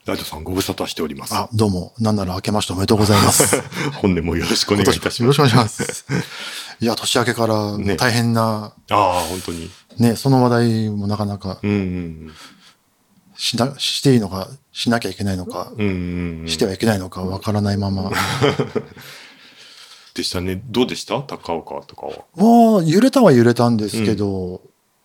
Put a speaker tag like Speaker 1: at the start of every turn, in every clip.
Speaker 1: ライトさんご無沙汰しております。
Speaker 2: あ、どうも。なんなら明けましておめでとうございます。
Speaker 1: 本年もよろしくお願いいたします。
Speaker 2: よろしくお願いします。いや、年明けから大変な、
Speaker 1: ああ、本当に。
Speaker 2: ね、その話題もなかなか、
Speaker 1: うんうんうん
Speaker 2: していいのか、しなきゃいけないのか、
Speaker 1: うんうんうん、
Speaker 2: してはいけないのかわからないまま。
Speaker 1: でしたね。どうでした高岡とかは。
Speaker 2: 揺れたは揺れたんですけど、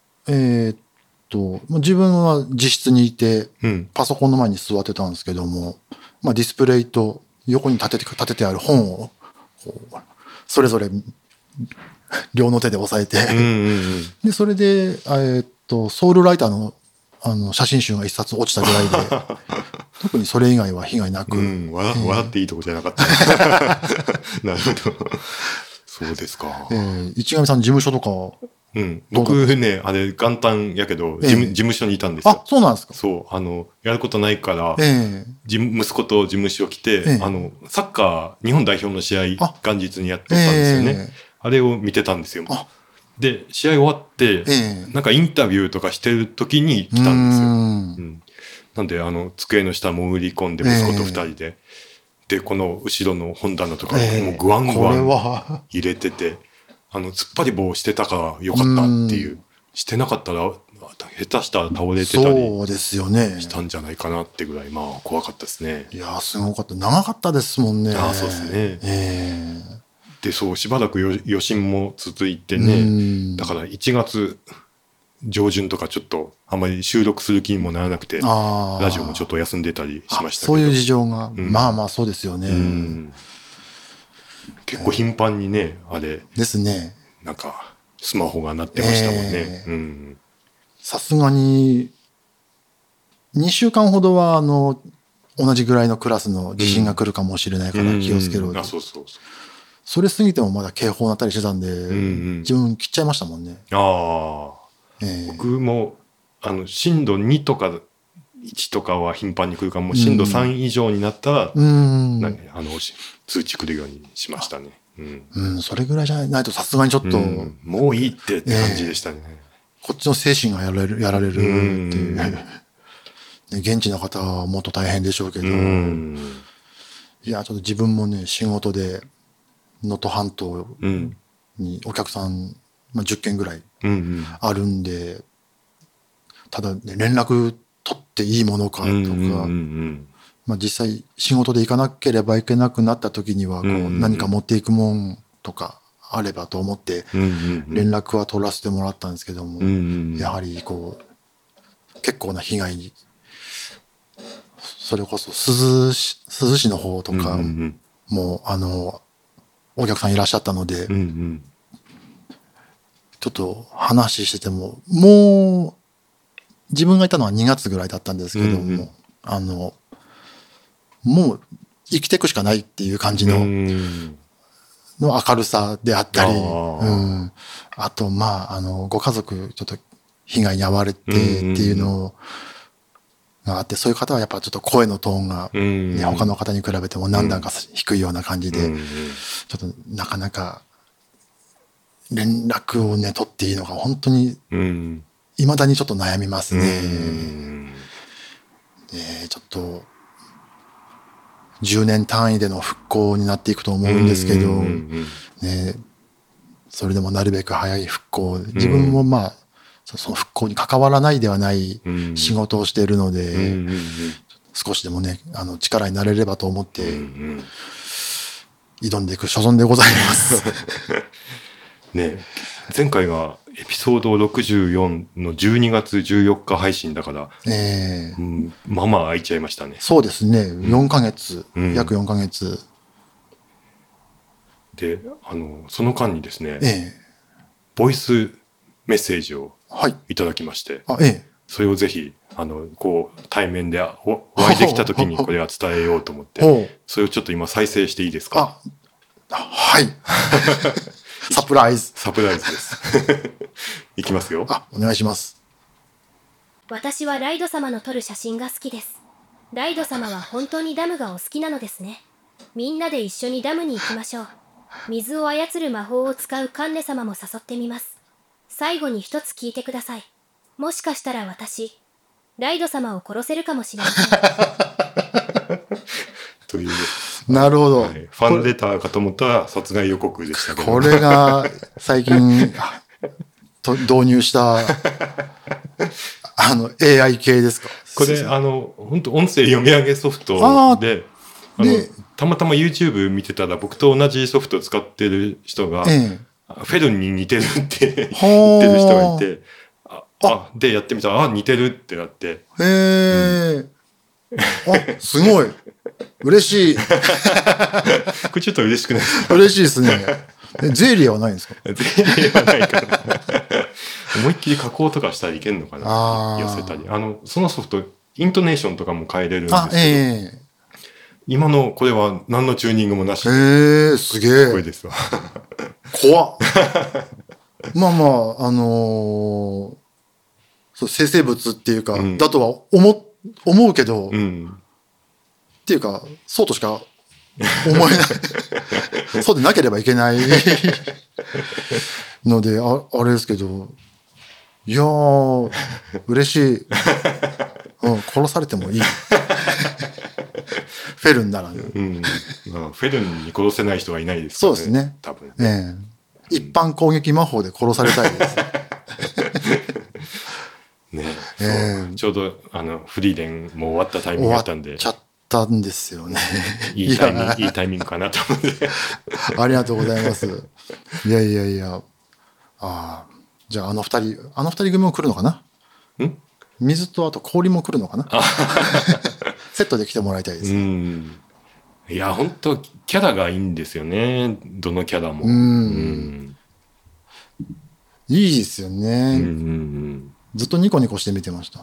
Speaker 2: 自分は自室にいて、パソコンの前に座ってたんですけども、まあ、ディスプレイと横に立ててある本を、それぞれ両の手で押さえて、で、それで、ソウルライターの写真集が一冊落ちたぐらいで、特にそれ以外は被害なく。
Speaker 1: 笑っていいとこじゃなかった。なるほど。そうですか。
Speaker 2: 市上さん事務所とかは
Speaker 1: 僕ね、あれ元旦やけど、事務所にいたんですよ。
Speaker 2: あ、そうなんですか。
Speaker 1: そう、やることないから、息子と事務所来て、サッカー、日本代表の試合、元日にやってたんですよね。あれを見てたんですよ。で、試合終わって、なんかインタビューとかしてる時に来たんですよ。なんで、机の下潜り込んで息子と二人で、で、この後ろの本棚とか、もうグワングワン入れてて、突っ張り棒してたからよかったっていう、してなかったら、下手したら倒れてたり
Speaker 2: そうですよね。
Speaker 1: したんじゃないかなってぐらい、まあ怖かったですね。
Speaker 2: いや、すごかった。長かったですもんね。
Speaker 1: ああ、そうですね。で、そう、しばらく余震も続いてね、だから1月上旬とかちょっとあまり収録する気にもならなくて、ラジオもちょっと休んでたりしましたけど。
Speaker 2: そういう事情が、まあまあそうですよね。
Speaker 1: 結構頻繁にね、あれ。
Speaker 2: ですね。
Speaker 1: なんか、スマホが鳴ってましたもんね。
Speaker 2: さすがに、2週間ほどは、同じぐらいのクラスの地震が来るかもしれないから気をつけろと。それ過ぎてもまだ警報鳴ったりしてたんで、自分切っちゃいましたもんね。
Speaker 1: 僕も、震度2とか1とかは頻繁に来るかも、震度3以上になったら、通知来るようにしましたね。
Speaker 2: それぐらいじゃないとさすがにちょっと、
Speaker 1: もういいって感じでしたね。
Speaker 2: こっちの精神がやられるっていう。現地の方はもっと大変でしょうけど、いや、ちょっと自分もね、仕事で、能登半島にお客さん、10件ぐらいあるんで、ただ、ね、連絡取っていいものかとか、実際仕事で行かなければいけなくなった時には、何か持っていくもんとかあればと思って、連絡は取らせてもらったんですけども、やはり結構な被害に、それこそ珠洲市の方とかも、お客さんいらっしゃったので、ちょっと話してても、もう、自分がいたのは2月ぐらいだったんですけども、もう生きていくしかないっていう感じの明るさであったり、あと、ご家族、ちょっと被害に遭われてっていうのがあって、そういう方はやっぱちょっと声のトーンが、ね、他の方に比べても何段か低いような感じで、ちょっとなかなか連絡をね、取っていいのか、本当に、未だにちょっと悩みますね。ちょっと、10年単位での復興になっていくと思うんですけど、ね、それでもなるべく早い復興、自分もその復興に関わらないではない仕事をしているので、少しでもね、力になれればと思って、挑んでいく所存でございます。
Speaker 1: ね、前回がエピソード64の12月14日配信だから、まあまあ空いちゃいましたね。
Speaker 2: そうですね、4ヶ月、約4ヶ月。
Speaker 1: で、その間にですね、ボイスメッセージをいただきまして、それをぜひ、対面でお会いできた時にこれは伝えようと思って、それをちょっと今再生していいですか？
Speaker 2: はい。サプライズ。
Speaker 1: サプライズです。いきますよ。
Speaker 2: お願いします。
Speaker 3: 私はライド様の撮る写真が好きです。ライド様は本当にダムがお好きなのですね。みんなで一緒にダムに行きましょう。水を操る魔法を使うカンネ様も誘ってみます。最後に一つ聞いてください。もしかしたら私、ライド様を殺せるかもしれません。
Speaker 2: なるほど、
Speaker 1: はい。ファンレターかと思ったら殺害予告でしたけど。
Speaker 2: これが最近導入したAI 系ですか？
Speaker 1: これ本当音声読み上げソフトで、たまたま YouTube 見てたら僕と同じソフトを使ってる人が、フェルンに似てるって言ってる人がいて、でやってみたら似てるってなって。
Speaker 2: すごい嬉しい。こ
Speaker 1: れちょっと嬉しくないですか？
Speaker 2: 嬉しいですね。ゼリーはないんですか？
Speaker 1: ゼリーはないから思いっきり加工とかしたらいけんのかな、寄せたり。そのソフトイントネーションとかも変えれるんですけど、今のこれは何のチューニングもなしで。
Speaker 2: すげえ。
Speaker 1: すごいですわ。
Speaker 2: 怖っ。まあまあそう生成物っていうか、だとは思うけど、っていうかそうとしか思えないそうでなければいけないのであれですけど、いやー嬉しい。殺されてもいい。フェルンならね。
Speaker 1: フェルンに殺せない人はいないです
Speaker 2: からね。そうですね。
Speaker 1: 多分。
Speaker 2: 一般攻撃魔法で殺されたいです。
Speaker 1: ね、ちょうどフリーレンも終わったタイミングだったんで。
Speaker 2: 終わっちゃったんですよね。
Speaker 1: いいタイミングかなと思って。
Speaker 2: ありがとうございます。いや。じゃあ二人組も来るのかな？水とあと氷も来るのかな？セットで来てもらいたいです。
Speaker 1: いや本当キャラがいいんですよね。どのキャラも。
Speaker 2: いいですよね。ずっとニコニコして見てました。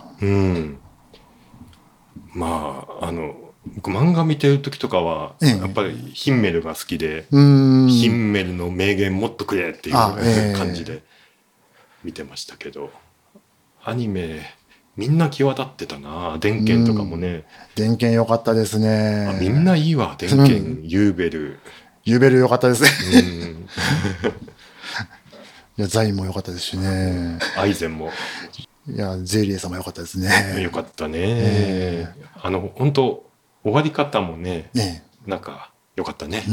Speaker 1: まあ僕漫画見てる時とかは、やっぱりヒンメルが好きで、ヒンメルの名言もっとくれっていう感じで見てましたけど、アニメみんな際立ってたな。電拳とかもね。
Speaker 2: 電拳良かったですね。
Speaker 1: みんないいわ。電拳、ユーベル
Speaker 2: 良かったですね。いやザインも良かったですしね。
Speaker 1: アイゼンも。
Speaker 2: いやゼリエさんも良かったですね。
Speaker 1: 良かったね。本当終わり方もね、なんか良かったね。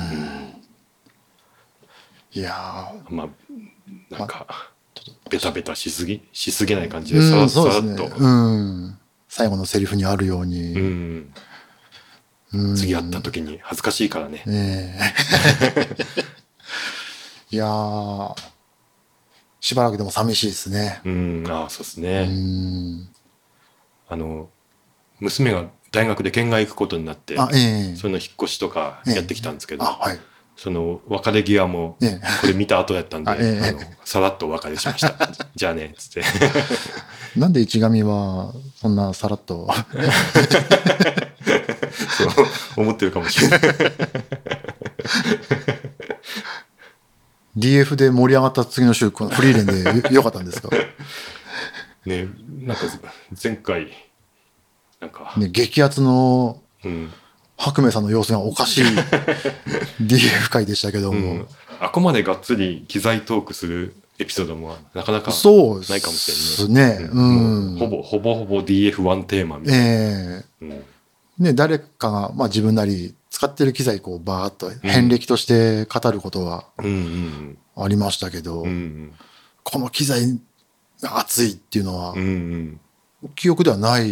Speaker 2: いや
Speaker 1: まあなんかベタベタしすぎない感じでさらっと、
Speaker 2: 最後のセリフにあるように、
Speaker 1: 次会った時に恥ずかしいからね。
Speaker 2: いやーしばらくでも寂しいですね。
Speaker 1: そうですね。娘が大学で県外行くことになって、その引っ越しとかやってきたんですけど、その別れ際もこれ見た後やったんで、さらっとお別れしました。じゃあねっつって。
Speaker 2: なんで市上はそんなさらっと
Speaker 1: そう思ってるかもしれない。
Speaker 2: DF で盛り上がった次の週、このフリーレンで良かったんですか？
Speaker 1: ね、なんか前回なんか
Speaker 2: ね、激アツの白明さんの様子がおかしい DF 回でしたけども、
Speaker 1: あこまでがっつり機材トークするエピソードもなかなかないかもしれないね。ほぼ DF1 テーマみたいな。
Speaker 2: ね、誰かが、自分なり使ってる機材こうバーッと遍歴として語ることはありましたけど、この機材が熱いっていうのは記憶ではない。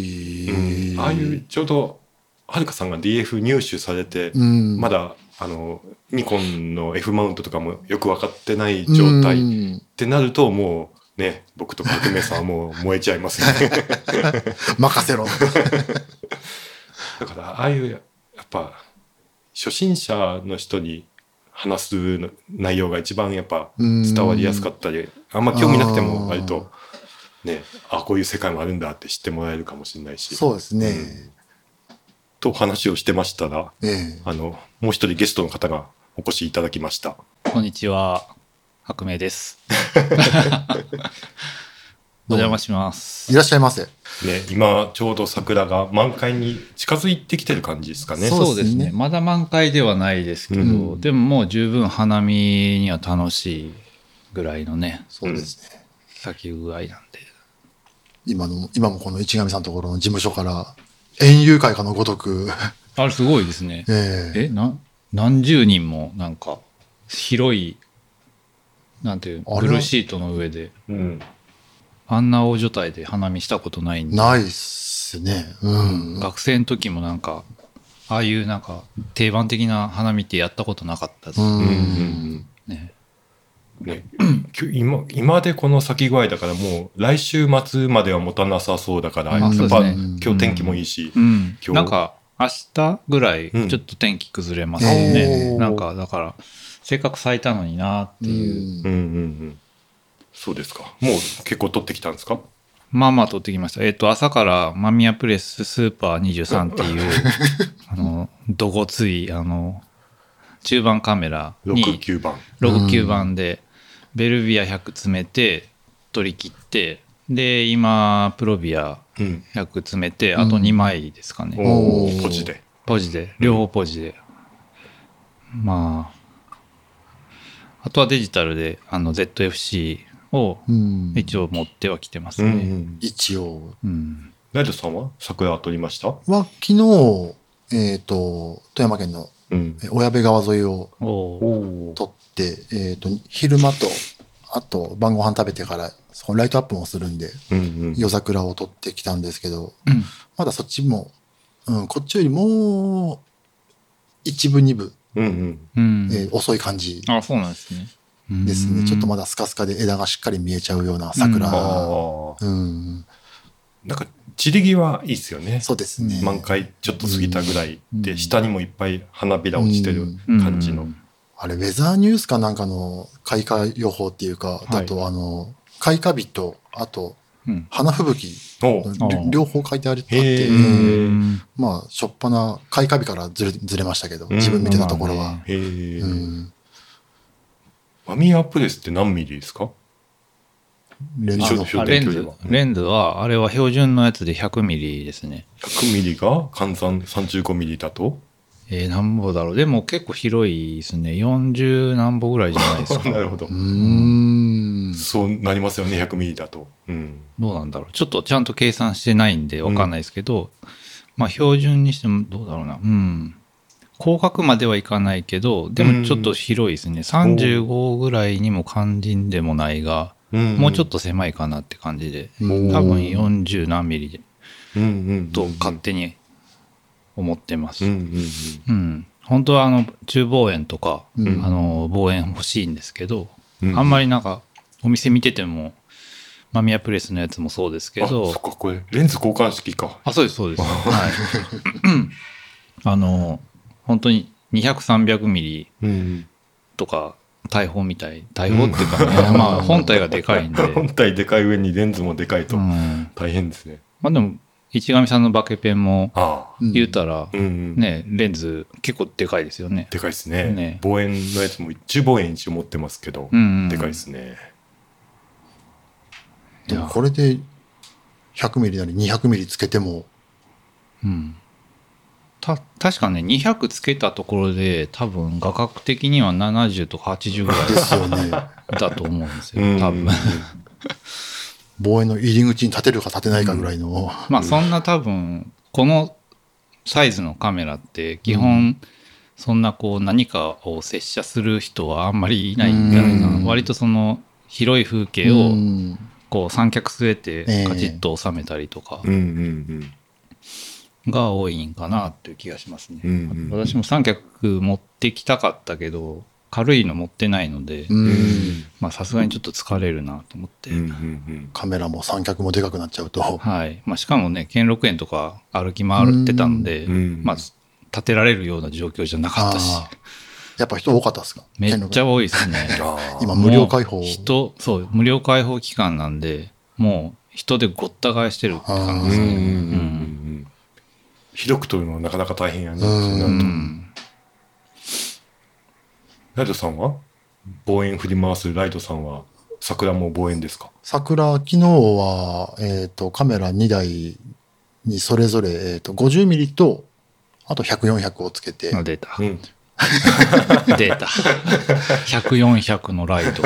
Speaker 1: ああいうちょうどはるかさんが DF 入手されて、まだニコンの F マウントとかもよく分かってない状態ってなると、もうね、僕と革命さんはもう燃えちゃいますね。
Speaker 2: 任せろ。
Speaker 1: だからああいうやっぱ初心者の人に話す内容が一番やっぱ伝わりやすかったり、あんま興味なくても割とね、こういう世界もあるんだって知ってもらえるかもしれないし。
Speaker 2: そうですね。
Speaker 1: と話をしてましたら、もう一人ゲストの方がお越しいただきました。
Speaker 4: こんにちは、白明です。お邪魔します。
Speaker 2: いらっしゃいませ。
Speaker 1: ね、今ちょうど桜が満開に近づいてきてる感じですかね。
Speaker 4: そうですね。まだ満開ではないですけど、でももう十分花見には楽しいぐらいのね。
Speaker 2: そうですね。
Speaker 4: 咲き具合なんで。
Speaker 2: 今もこの市上さんのところの事務所から園遊会かのごとく
Speaker 4: あれすごいですね。何十人もなんか広いなんていうブルーシートの上で、あんな大所帯で花見したことないんで。
Speaker 2: ないっすね。
Speaker 4: 学生の時もなんかああいうなんか定番的な花見ってやったことなかったです。ね。
Speaker 1: 今でこの咲き具合だからもう来週末までは持たなさそうだから、やっぱ今日天気もいいし、
Speaker 4: なんか明日ぐらいちょっと天気崩れますね。なんかだからせっかく咲いたのになっていう。
Speaker 1: そうですか。もう結構取ってきたんですか？
Speaker 4: まあまあ取ってきました。朝から間宮プレススーパー23っていうどごつい中盤カメラに69番でベルビア100詰めて取り切って、で今プロビア100詰めて、あと2枚ですかね。ポジで両方ポジで、まああとはデジタルでZFC を一応持ってはきてますね。
Speaker 2: 一応。
Speaker 1: ライドさんは桜は撮りました？
Speaker 2: は昨日富山県の小矢部川沿いを撮って、昼間とあと晩ご飯食べてからそこライトアップもするんで、夜桜を撮ってきたんですけど、まだそっちも、こっちよりも1部2部、遅い感じ。
Speaker 4: あ、そうなんですね。
Speaker 2: ですね。ちょっとまだスカスカで枝がしっかり見えちゃうような桜。
Speaker 1: なんか散り際いいですよね。
Speaker 2: そうですね。
Speaker 1: 満開ちょっと過ぎたぐらいで、下にもいっぱい花びら落ちてる感じの。
Speaker 2: あれウェザーニュースかなんかの開花予報っていうか、だと開花日とあと花吹雪両方書いてあって、まあ初っ端開花日からずれましたけど、自分見てたところは。
Speaker 1: マミヤプレスって何ミリですか？
Speaker 4: レンズはあれは標準のやつで100ミリですね。
Speaker 1: 100ミリが換算35ミリだと
Speaker 4: 何歩だろう。でも結構広いですね。40何歩ぐらいじゃないですか。
Speaker 1: なるほど。そうなりますよね、100ミリだと。
Speaker 4: どうなんだろう。ちょっとちゃんと計算してないんで分かんないですけど、まあ標準にしてもどうだろうな。広角まではいかないけど、でもちょっと広いですね。35ぐらいにも肝心でもないが、もうちょっと狭いかなって感じで、多分40何ミリでと勝手に思ってます。本当は中望遠とか、望遠欲しいんですけど、あんまりなんかお店見ててもマミヤプレスのやつもそうですけど、
Speaker 1: そっか、これレンズ交換式か。
Speaker 4: そうですそうです。はい。本当に200、300ミリとか大砲みたい、大砲っていうかね、まあ本体がでかいんで。
Speaker 1: 本体でかい上にレンズもでかいと大変ですね。
Speaker 4: まあでも、市上さんのバケペンも言うたら、ね、レンズ結構でかいですよね。
Speaker 1: でかいですね。望遠のやつも中望遠一応持ってますけど、でかいですね。
Speaker 2: でもこれで100ミリなり200ミリつけても、
Speaker 4: 確かね200つけたところで多分画角的には70とか80ぐらい
Speaker 2: ですよね
Speaker 4: だと思うんですよ多分
Speaker 2: 望遠の入り口に立てるか立てないかぐらいの、
Speaker 4: まあそんな多分このサイズのカメラって基本そんなこう何かを接写する人はあんまりいないんじゃないかな。割とその広い風景をこう三脚据えてカチッと収めたりとかが多いんかなっていう気がしますね。私も三脚持ってきたかったけど軽いの持ってないので、まあさすがにちょっと疲れるなと思って、
Speaker 2: カメラも三脚もでかくなっちゃうと、
Speaker 4: はい。まあしかもね兼六園とか歩き回ってたので、まあ立てられるような状況じゃなかったし。
Speaker 2: やっぱ人多かったですか？
Speaker 4: めっちゃ多いですね。
Speaker 2: 今無料開放。
Speaker 4: そう無料開放期間なんでもう人でごった返してるって感じですね。
Speaker 1: 広く撮るのはなかなか大変やね。ライドさんは望遠振り回すライドさんは桜も望遠ですか？
Speaker 2: 桜昨日は、カメラ2台にそれぞれ、50ミリとあと100、400をつけて。
Speaker 4: 出た。出た。100、400のライト。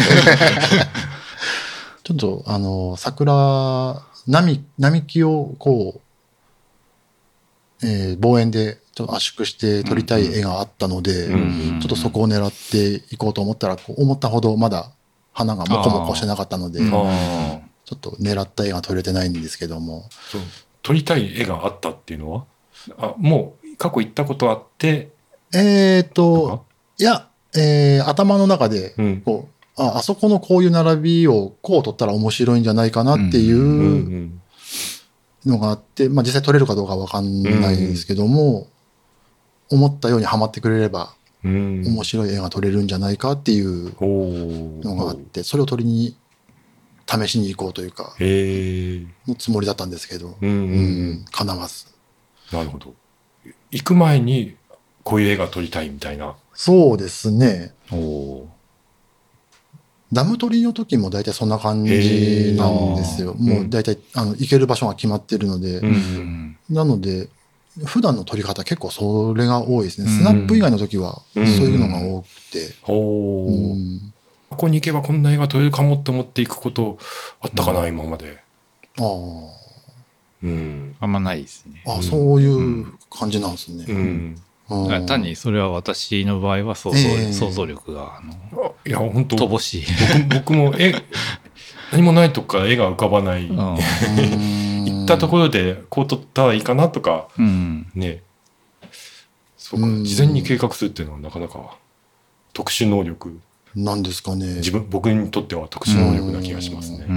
Speaker 2: ちょっと桜並木をこう望遠でちょっと圧縮して撮りたい絵があったので、ちょっとそこを狙っていこうと思ったら、こう思ったほどまだ花がモコモコしてなかったので、ちょっと狙った絵が撮れてないんですけども。
Speaker 1: そう、撮りたい絵があったっていうのは、もう過去行ったことあって、
Speaker 2: いや、頭の中でこう、あそこのこういう並びをこう撮ったら面白いんじゃないかなっていうのがあって、まあ実際撮れるかどうかわかんないんですけども、思ったようにはまってくれれば面白い絵が撮れるんじゃないかっていうのがあって、それを撮りに試しに行こうというかのつもりだったんですけど、叶わず。
Speaker 1: なるほど。行く前にこういう絵が撮りたいみたいな。
Speaker 2: そうですね。ダム撮りの時も大体そんな感じなんですよ。もう大体行ける場所が決まってるので、なので普段の撮り方結構それが多いですね。スナップ以外の時はそういうのが多くて。
Speaker 1: ここに行けばこんな絵が撮れるかもって思っていくことあったかな、今まで。
Speaker 4: あんまないですね。
Speaker 2: そういう感じなんですね。
Speaker 4: 単にそれは私の場合は想像力が
Speaker 1: いや本当
Speaker 4: 乏しい。
Speaker 1: 僕も何もないとこから絵が浮かばない。行ったところでこう撮ったらいいかなとか、ね。そうか、事前に計画するっていうのはなかなか特殊能力
Speaker 2: なんですかね。
Speaker 1: 僕にとっては特殊能力な気がしますね。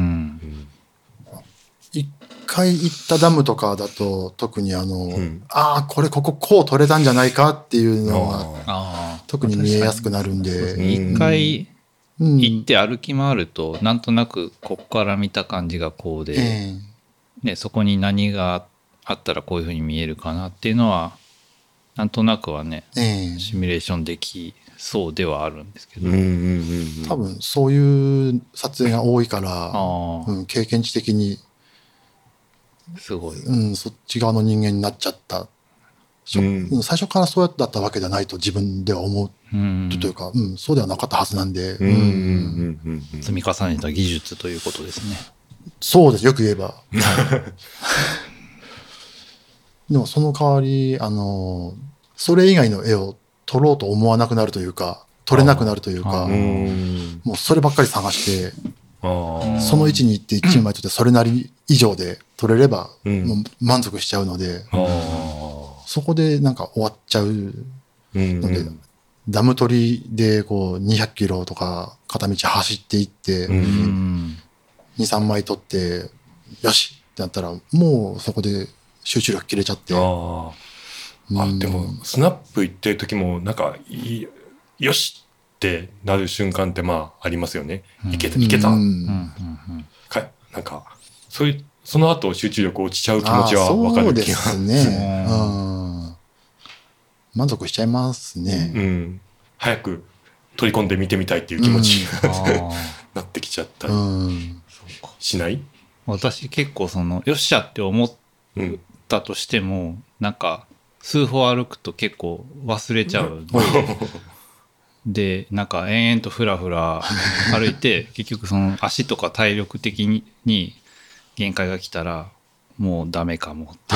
Speaker 2: 一回行ったダムとかだと特にこれこう撮れたんじゃないかっていうのが特に見えやすくなるんで、
Speaker 4: 一回行って歩き回るとなんとなくここから見た感じがこうで、そこに何があったらこういうふうに見えるかなっていうのはなんとなくはね、シミュレーションできそうではあるんですけど、
Speaker 2: 多分そういう撮影が多いから、経験値的に
Speaker 4: すごい、
Speaker 2: そっち側の人間になっちゃった。最初からそうだったわけではないと自分では思うというか、そうではなかったはずなんで、
Speaker 4: 積み重ねた技術ということですね。
Speaker 2: そうです、よく言えば。でもその代わりそれ以外の絵を撮ろうと思わなくなるというか、撮れなくなるというか、もうそればっかり探して、その位置に行って一枚撮ってそれなり以上で撮れればもう満足しちゃうので、そこでなんか終わっちゃうので、ダム撮りでこう200キロとか片道走っていって、2、3枚撮って、よしってなったらもうそこで集中力切れちゃって。
Speaker 1: でもスナップ行ってる時もなんかよしってなる瞬間ってありますよね。いけた。なんかその後集中力落ちちゃう気持ちは分かる気が。
Speaker 2: そうですね。満足しちゃいますね。
Speaker 1: 早く取り込んで見てみたいっていう気持ちになってきちゃったりしない？
Speaker 4: 私結構よっしゃって思ったとしても、なんか数歩歩くと結構忘れちゃう。でなんか延々とふらふら歩いて結局足とか体力的に限界が来たらもうダメかもって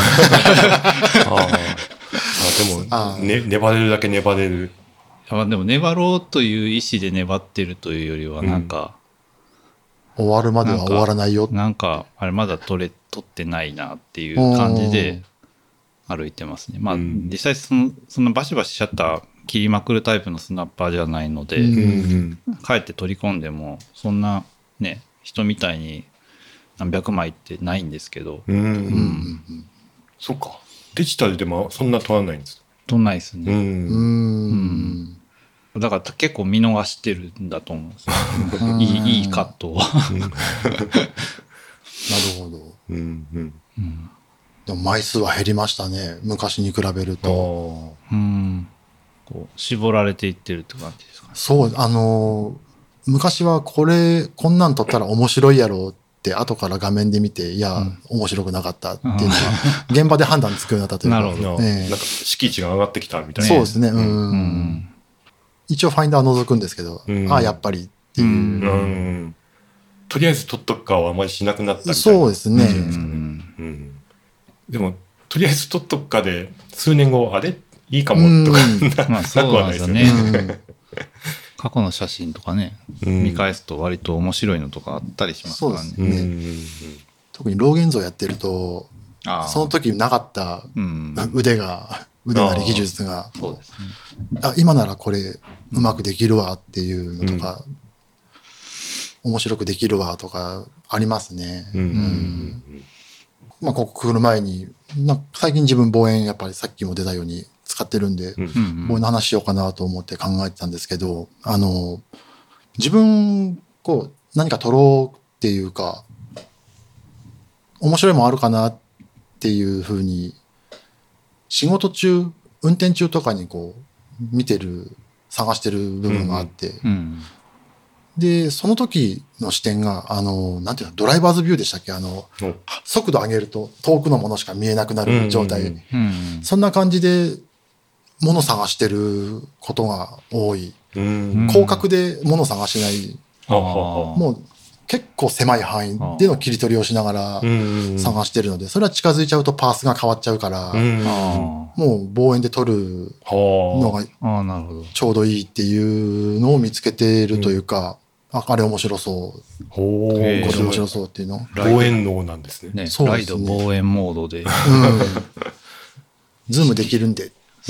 Speaker 1: でも、粘れるだけ粘れる。
Speaker 4: でも粘ろうという意思で粘ってるというよりはなんか、
Speaker 2: 終わるまでは終わらないよ。
Speaker 4: なんかあれまだ取ってないなっていう感じで歩いてますね。実際そのバシバシシャッター切りまくるタイプのスナッパーじゃないので、かえって取り込んでもそんなね人みたいに何百枚ってないんですけど、
Speaker 1: そうか、デジタルでもそんな取らないんです。
Speaker 4: 取らないですね。だから結構見逃してるんだと思うんですよ。いいカットを。なる
Speaker 2: ほど。でも枚数は減りましたね、昔に比べると。
Speaker 4: こう絞られていってるって感じですかね。
Speaker 2: そう、昔はこんなん撮ったら面白いやろうって後から画面で見て、いや、面白くなかったっていうのが現場で判断つくようになったというか。
Speaker 1: なるほど。なんか敷地が上がってきたみたいな。
Speaker 2: そうですね。一応ファインダー覗くんですけど、やっぱりっていう。
Speaker 1: とりあえず撮っとくかはあまりしなくなったみたいな。
Speaker 2: そうですね。
Speaker 1: でもとりあえず撮っとくかで、数年後、あれいいかもとか、
Speaker 4: まあそうなんですよね。過去の写真とかね、見返すと割と面白いのとかあったりしますからね。
Speaker 2: そうですね。特に老現像やってると、その時なかった腕なり技術が、
Speaker 4: そうですね、
Speaker 2: 今ならこれうまくできるわっていうのとか、面白くできるわとかありますね。まあ、ここ来る前に、最近自分望遠やっぱりさっきも出たように使ってるんで、望遠の話しようかなと思って考えてたんですけど、自分、何か撮ろうっていうか、面白いもんあるかなっていうふうに、仕事中、運転中とかに探してる部分があって、で、その時の視点が、なんていうの、ドライバーズビューでしたっけ？速度上げると遠くのものしか見えなくなる状態。そんな感じで、物探してることが多い。広角で物探しない。もう結構狭い範囲での切り取りをしながら探してるので、それは近づいちゃうとパースが変わっちゃうから、もう望遠で撮るのがちょうどいいっていうのを見つけてるというか、あれ面白そう。これ面白そうっていうの。
Speaker 1: 望遠能なんですね。
Speaker 4: ライド望遠モードで。
Speaker 2: ズームできるんで。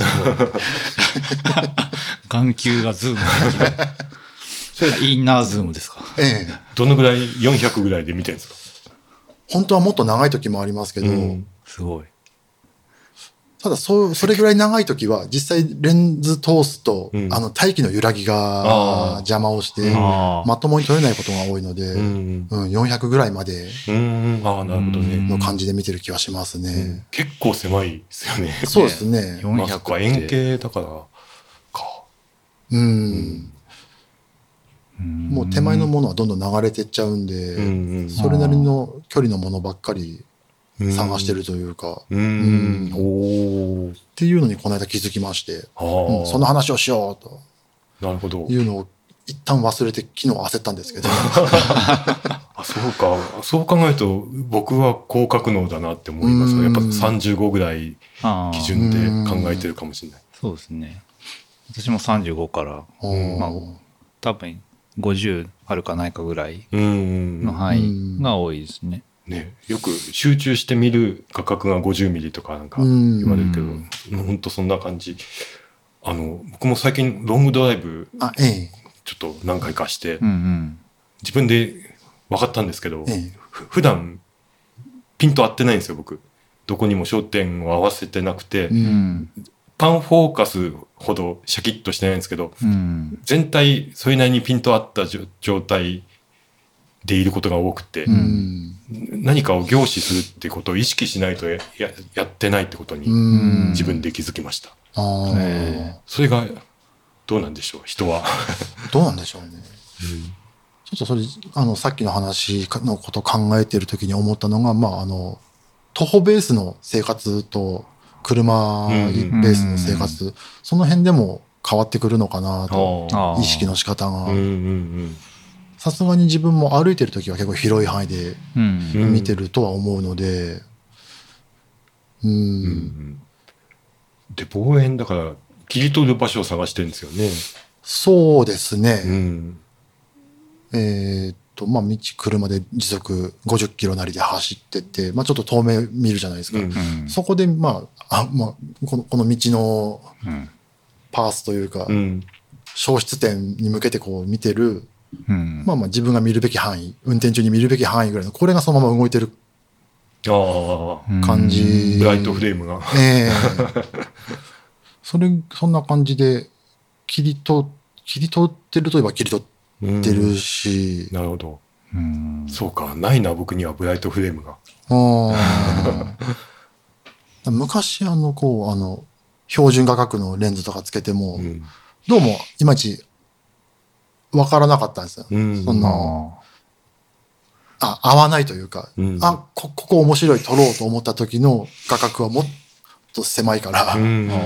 Speaker 4: 眼球がズームできる。インナーズームですか。
Speaker 1: どのぐらい、400ぐらいで見てるんですか？
Speaker 2: 本当はもっと長い時もありますけど、
Speaker 4: すごい。
Speaker 2: ただそれぐらい長い時は実際レンズ通すと、大気の揺らぎが邪魔をしてまともに撮れないことが多いので、400ぐらいまでの感じで見てる気はしますね。
Speaker 1: 結構狭いですよね。
Speaker 2: そうですね。
Speaker 1: 400は円形だからか。
Speaker 2: もう手前のものはどんどん流れてっちゃうんで、それなりの距離のものばっかり探してるというか、っていうのにこの間気づきまして、その話をしようと。
Speaker 1: なるほど。
Speaker 2: いうのを一旦忘れて昨日焦ったんですけど。
Speaker 1: そうか。そう考えると僕は広角能だなって思いますね。やっぱ35ぐらい基準で考えてるかもしれない。
Speaker 4: そうですね。私も35から、まあ、多分50あるかないかぐらいの範囲が多いですね。
Speaker 1: よく集中して見る画角が50ミリとかなんか言われるけど、本当そんな感じ。僕も最近ロングドライブちょっと何回かして、自分で分かったんですけど、普段ピント合ってないんですよ、僕。どこにも焦点を合わせてなくて、パンフォーカスほどシャキッとしてないんですけど、全体それなりにピント合った状態でいることが多くて、何かを凝視するっていうことを意識しないと やってないってことに自分で気づきました。それがどうなんでしょう、人は。
Speaker 2: どうなんでしょうね。ちょっとそれさっきの話のことを考えているときに思ったのが、徒歩ベースの生活と車ベースの生活、その辺でも変わってくるのかなと、意識の仕方が。さすがに自分も歩いてるときは結構広い範囲で見てるとは思うので、
Speaker 1: で、望遠だから切り取る場所を探してるんですよね。
Speaker 2: そうですね。道車で時速50キロなりで走ってって、ちょっと遠目見るじゃないですか。そこでこの道のパースというか、消失点に向けて見てる、自分が見るべき範囲、運転中に見るべき範囲ぐらいの、これがそのまま動いてる感じ。
Speaker 1: ブライトフレームが。
Speaker 2: そんな感じで切り取ってるといえば切り取ってるし。
Speaker 1: なるほど。そうか、ないな、僕にはブライトフレームが。
Speaker 2: 昔標準画角のレンズとかつけても、どうもいまいちわからなかったんですよ。合わないというか、ここ面白い撮ろうと思った時の画角はもっと狭いから、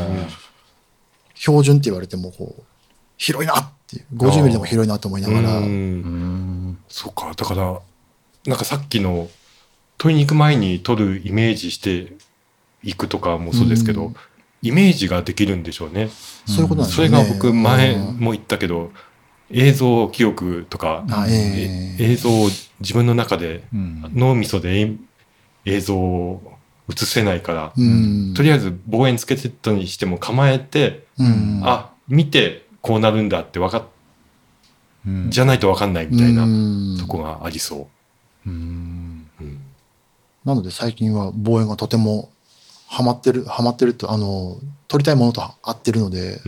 Speaker 2: 標準って言われても広いなっていう、50ミリでも広いなと思いながら。
Speaker 1: そうか、だからなんかさっきの撮りに行く前に撮るイメージして行くとかもそうですけど、イメージができるんでしょうね。
Speaker 2: そういうことなんですね。
Speaker 1: それが僕前も言ったけど、映像記憶とか、映像を自分の中で、脳みそで映像を映せないから、とりあえず望遠つけてったにしても構えて、あ、見てこうなるんだってじゃないと分かんないみたいなとこがありそう。
Speaker 2: なので最近は望遠がとてもハマってると、撮りたいものと合ってるので、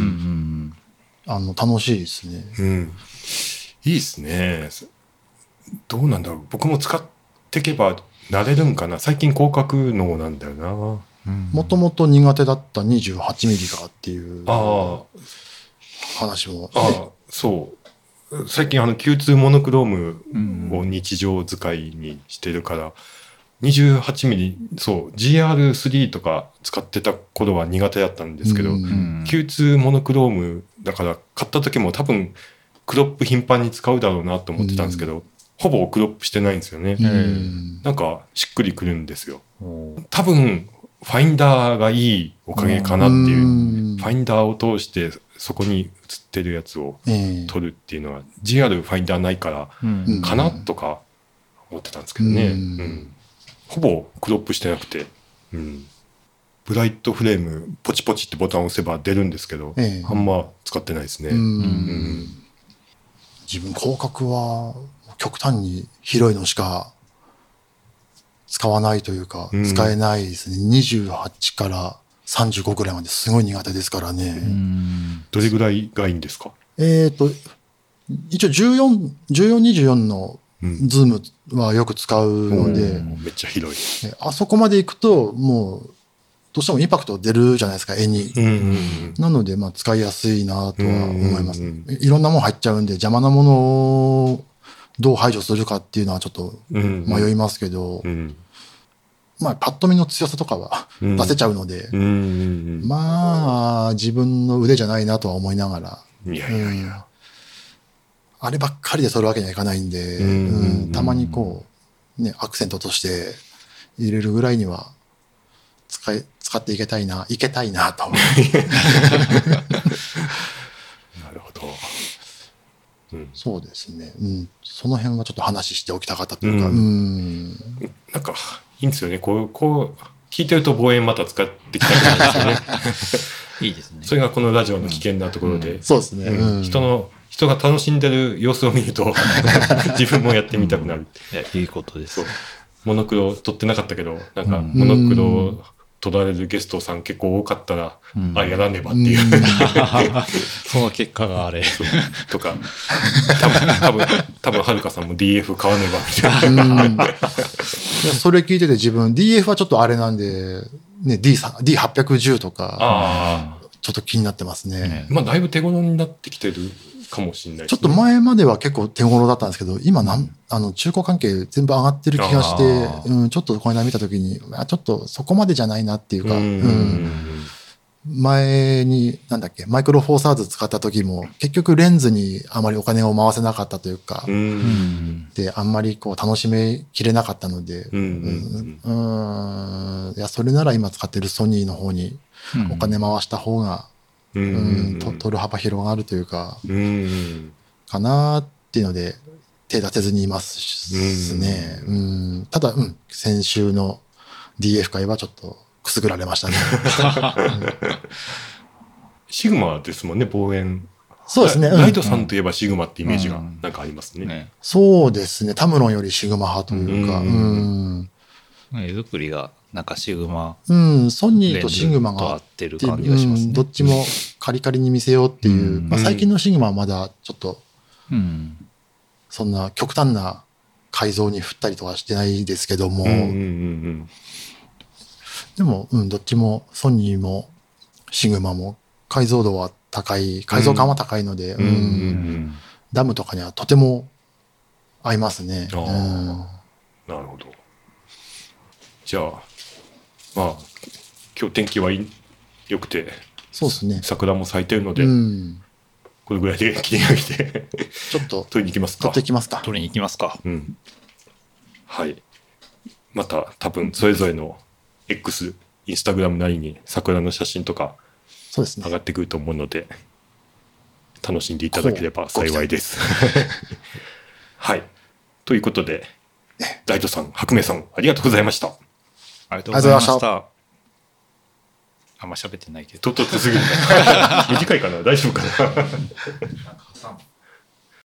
Speaker 2: 楽しいですね。
Speaker 1: いいですね。どうなんだろう。僕も使っていけば慣れるんかな。最近広角能なんだよな。
Speaker 2: もともと苦手だった28ミリがっていう話も、
Speaker 1: そう。最近Q2 モノクロームを日常使いにしてるから、28ミリ、そう、GR3 とか使ってた頃は苦手だったんですけど、Q2 モノクロームだから買った時も多分クロップ頻繁に使うだろうなと思ってたんですけど、ほぼクロップしてないんですよね。なんかしっくりくるんですよ。多分ファインダーがいいおかげかなっていう、ファインダーを通してそこに映ってるやつを撮るっていうのは GR ファインダーないからかなとか思ってたんですけどね。ほぼクロップしてなくて、ブライトフレームポチポチってボタンを押せば出るんですけど、あんま使ってないですね。
Speaker 2: 自分広角は極端に広いのしか使わないというか、使えないですね。28から35ぐらいまですごい苦手ですからね。
Speaker 1: どれぐらいがいいんですか？
Speaker 2: 一応14、24のズームはよく使うので、
Speaker 1: めっちゃ広い。
Speaker 2: あそこまで行くと、もう、どうしてもインパクト出るじゃないですか、絵に。なので、使いやすいなとは思います。いろんなもの入っちゃうんで、邪魔なものをどう排除するかっていうのはちょっと迷いますけど、パッと見の強さとかは出せちゃうので、自分の腕じゃないなとは思いながら、あればっかりで撮るわけにはいかないんで、たまにアクセントとして入れるぐらいには使っていけたいなと。な
Speaker 1: るほど。
Speaker 2: そうですね。その辺はちょっと話しておきたかったというか。
Speaker 1: なんかいいんですよね。こう聞いてると望遠また使ってきたくなるんですよね。
Speaker 4: いいですね。
Speaker 1: それがこのラジオの危険なところで、
Speaker 2: そうですね。
Speaker 1: 人が楽しんでる様子を見ると自分もやってみたくなる。
Speaker 4: いいことです。
Speaker 1: モノクロ撮ってなかったけど、なんかモノクロ撮られるゲストさん結構多かったら、やらねばっていう。
Speaker 4: その結果があれ。
Speaker 1: とか、多分はるかさんも DF 買わねばみたいな。
Speaker 2: それ聞いてて自分 DF はちょっとあれなんで、ね、D810 とか、ちょっと気になってますね。
Speaker 1: だいぶ手頃になってきてるかもしれないですね。
Speaker 2: ちょっと前までは結構手頃だったんですけど、今中古関係全部上がってる気がして、ちょっとこの間見たときに、ちょっとそこまでじゃないなっていうか、前に、マイクロフォーサーズ使った時も、結局レンズにあまりお金を回せなかったというか、で、あんまり楽しめきれなかったので、いや、それなら今使ってるソニーの方にお金回した方が、撮る幅広がるというか、かなっていうので、手出せずにいますね。ただ、先週の DF 会はちょっとくすぐられましたね。
Speaker 1: シグマですもんね、望遠。
Speaker 2: そうですね。
Speaker 1: ライトさんといえばシグマってイメージがなんかありますね。
Speaker 2: そうですね。タムロンよりシグマ派というか。
Speaker 4: 絵作りがなんかシグマ。
Speaker 2: ソニーとシグマが
Speaker 4: 合ってる感じがしますね。
Speaker 2: どっちもカリカリに見せようっていう。最近のシグマはまだちょっと、そんな極端な改造に振ったりとかしてないですけども。でも、どっちもソニーもシグマも解像度は高い、解像感は高いので、ダムとかにはとても合いますね。
Speaker 1: なるほど。じゃあ、今日天気は良くて、
Speaker 2: そうですね。
Speaker 1: 桜も咲いてるので、これぐらいで切り上げて、
Speaker 2: ちょっと
Speaker 1: 取りに行きますか。
Speaker 2: 取っていきますか。
Speaker 4: 取りに行きますか。
Speaker 1: はい。また多分それぞれの X いインスタグラムなりに桜の写真とか
Speaker 2: そうですね。
Speaker 1: 上がってくると思うので、楽しんでいただければ幸いです。はい。ということで、ライトさん、白明さん、ありがとうございました。
Speaker 4: ありがとうございました。あんま喋ってないけど。
Speaker 1: 唐突すぎる。短いかな、大丈夫かな。